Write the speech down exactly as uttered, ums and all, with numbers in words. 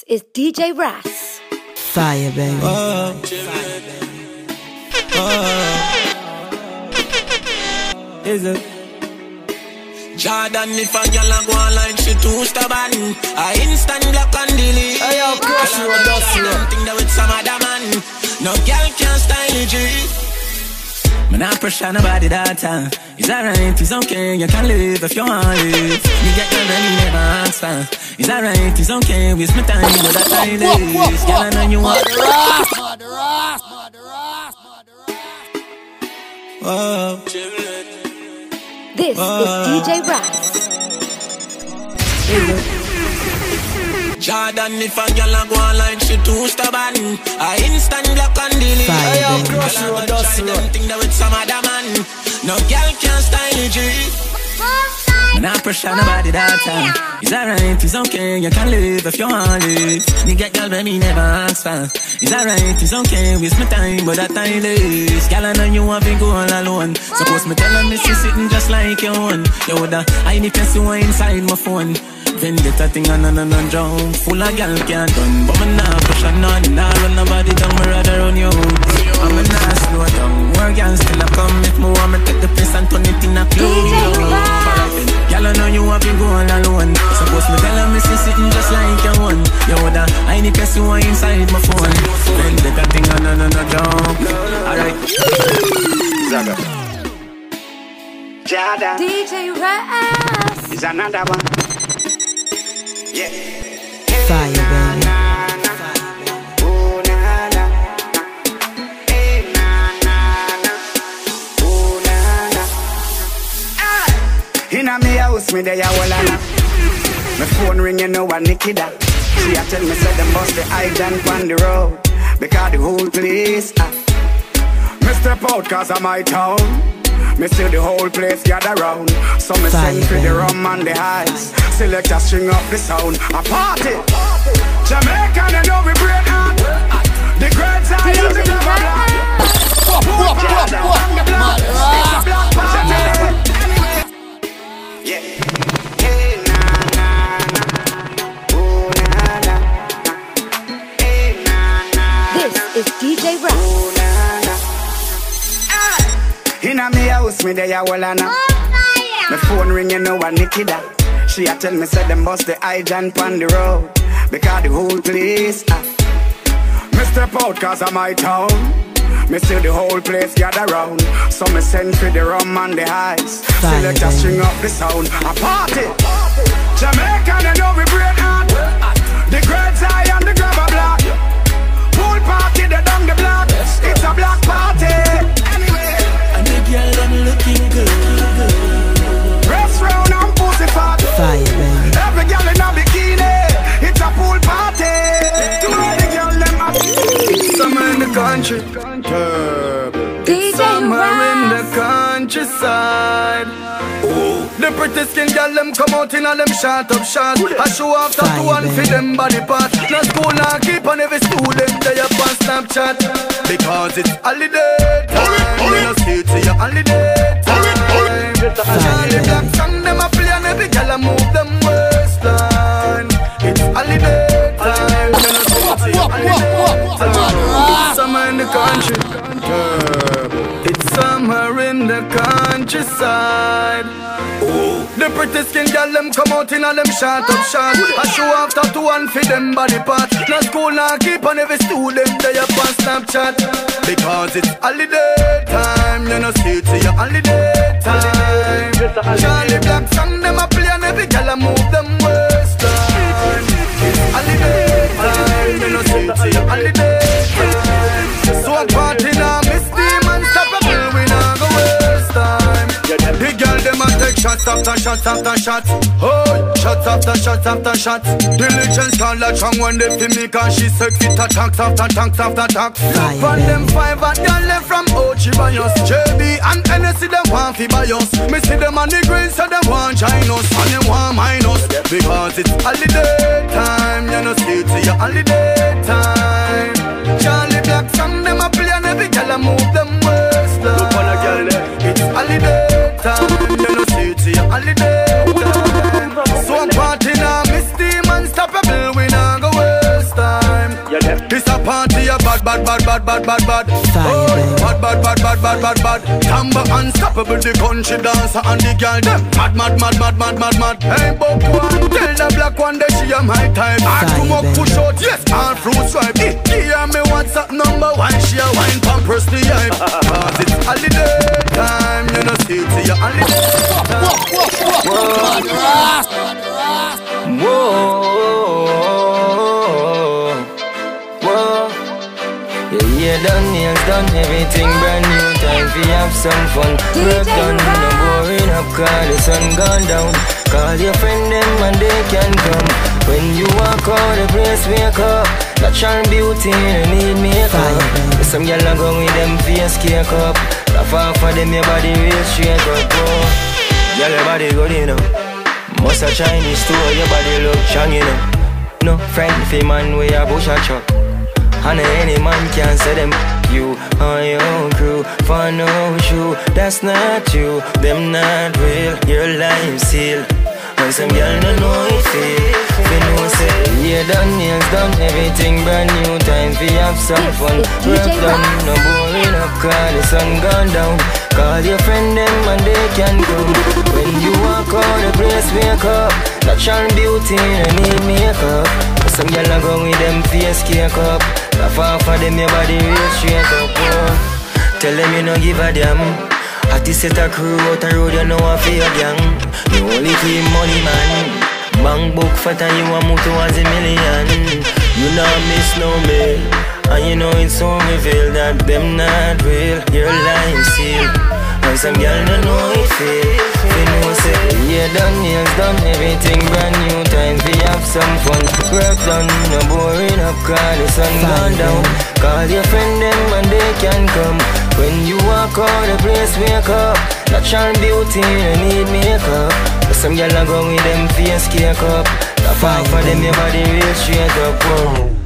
is D J Ras. Fire, baby. Oh. Oh. Is it? Jordan, if a girl a go online, she too stubborn. I instant block and delete. Hey, yo, crush you, dust you. Think that with some other man. No girl can style it, G. Man, I pressure nobody that time. It's alright, it's okay, you can live if you want to live. You get your money, never answer. It's alright, it's okay, waste my time, but that time is. Girl, I know you want the rock. Whoa. This Whoa. is D J Ras. Jordan, if a girl a go online, she too stubborn. I instant block and delete. Fire, Girl, baby. I go try them thing that with some other man. No girl can style it, G. Man, I pressure nobody that time. It's alright, it's okay, you can live if you want to live. You get girl, baby, never ask for. It's alright, it's okay, waste my time, but that time is. Girl, I know you want to go all alone. Suppose me tell her me she sitting just like your own. You woulda hide the person who inside my phone. Vendetta thing on and on and jump. Full of gal can't done. But me nah pressure none. Nah run nobody down, me rather run you. I'm a nah slow down. More gal still a come. If me want me take the place and turn it in a club. Gal I know you have been going alone. Suppose me tell her me see sitting just like your one. You woulda I need person who inside my phone. Vendetta thing on and on and jump. Alright. Zaga. Jada. D J Ras. Is another one. Yeah. Fire, baby. Oh, na, na. Hey, na, na, na. Oh, na, na. Ah. Inna me house, me there, walla. My phone ring, you know, a Nikki da. She a tell me, say them bust the hydrant on the road. Because the whole place, ah. Me step out, cause I'm my town. Me see the whole place gather round. So me send for the rum and the ice. Select a string up the sound. A party. Jamaican, you know we break out. The great side of the global block. It's a black party. Yeah. Hey, na, na, na. Oh, na, na, na. Hey, na, na, na. This is D J Ras. Oh, na, na. Inna me house, me there, walla na. My phone ring, you know, a Nikki da. She a tell me, say them bust the hydrant on the road. Because the whole place, ah. Me step out, cause I'm my town. Me see the whole place gather round. So me send for the rum and the ice. Select a string up the sound. A party. Jamaican, you know we break out. The great side and the grabber block. Pool party, they down the block. It's a black party. And the girl, them looking good. Press round and pussy fat. Fire, baby. Every girl in a bikini. It's a pool party. To all the girl them up. It's summer in the country. D J Summer in the Ras. countryside. Oh, the pretty skin girl them come out in all them shot up shot. I show off tattoo and fit them body part. No school now keep on every student they up on Snapchat. Because it's holiday time. You know see to your holiday time. Charlie Black song them a play and every girl a move them waistline. It's holiday time. You know see to your holiday time. It's summer in the country. It's summer in the countryside. Oh, the pretty skin girl them come out in all them shot up shot. I show off tattoo and fit them body part. No school now keep on every student they up on Snapchat. Because it's holiday time. You know see to your holiday time. Charlie Black song them a play and every girl a move them waistline. It's holiday time. You know see to your holiday time. So a party now miss them unstoppable. We now go waste time. The girl them a take shots after shots after shots. Oh, shots after shots after shots. Diligence can't latch on when they feel me, cause she sexy. Tanks after tanks after tanks. Look on them five and girl left from Ochi Bios. J B and N S C them want fi buy us. Me see them on the green so them want join us. And them want minus. Because it's holiday time. You know see to your holiday time. Charlie Black song them a play and every girl a move them waistline. Look on a girl there. It's holiday time. You know see to your holiday time. So I'm party now, miss the man, stop a bill, we now go waste bad, bad, bad, bad, bad, bad. Fire, Oh, baby. bad, bad, bad, bad, bad, bad, bad. Tamba unstoppable, the country dancer and the girl them mad, mad, mad, mad, mad, mad, mad. Hey, buck one, tell the black one that she a my type. Hard to walk, push out, yes, all fruits ripe. Give me WhatsApp number one, she a wine pump, press the hype. Cause it's holiday time, you know, see it to your holiday time. Whoa, whoa. Yeah, yeah, done, nails done, everything brand new. Time for have some fun. Work done, no boring up, cause the sun gone down. Call your friend them and they can come. When you walk out the place, wake up. Natural beauty, you need makeup. There's some gyal a go with them face cake up. Laugh off of them, your body real straight up. Oh, gyal, your body good, you know. Must a Chinese store, your body look strong, you know. No friend fi man where a bush a truck. And any man can say them you on your own crew for no shoe. That's not you, them not real. Your life seal. When some girl no know it feel. Fi know say yeah done, nails done, everything brand new. Time fi have some fun. Work done, no boring up, cause the sun gone down. Call your friend them and they can come. When you walk out the place, wake up. Natural beauty, you need makeup. Some gyal a go with them face cake up. Laugh off of them, your body real straight up. Oh. Tell them you no give a damn. At this set a crew out the road, you know I feel a gang. You only keep money, man. Bank book fat and you a move towards a million. You not miss no mail. And you know it's so revealed that them not real. Your life seal. And some girl don't know it feel. They know say yeah done, nails done, everything brand new. Time we have some fun. Work done, no boring up, cause the sun gone down. Call your friend them and they can come. When you walk out the place, wake up. Natural beauty, you need makeup. Some gyal a go with them face cake up. Laugh off of them, your body real straight up. Whoa.